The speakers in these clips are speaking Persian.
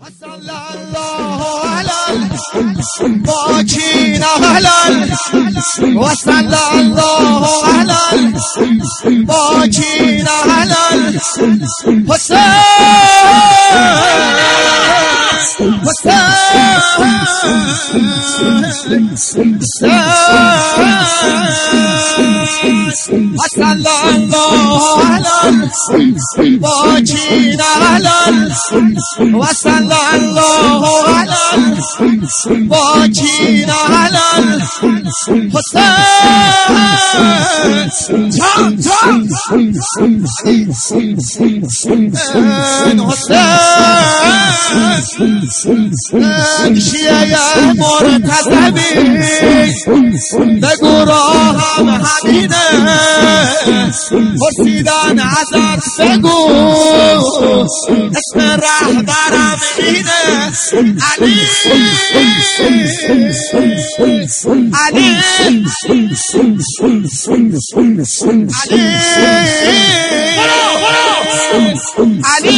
صلى الله على الباكين هلال وصلى الله على الباكين هلال حسين وصلى الله على الباكين هلال وصلى الله على الباكين على الحسين حسين شیعه مرتضوی بگو راهم همینه پرسیدن ازت بگو اسم رهبرم اینه علی علی علی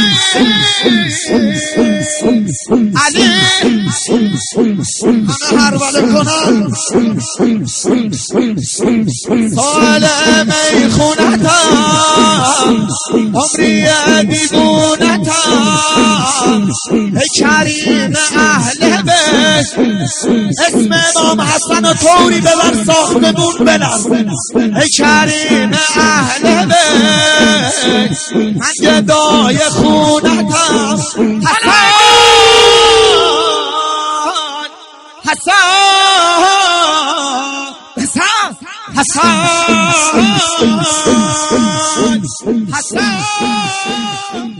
علی همه هرواله کنن سال میخونتم عمری بیدونتم ای کریم اهل بیت اسم امام حسن و طوری ببر ساختمون بلرز ای کریم اهل بیت من گدای خونتم حسن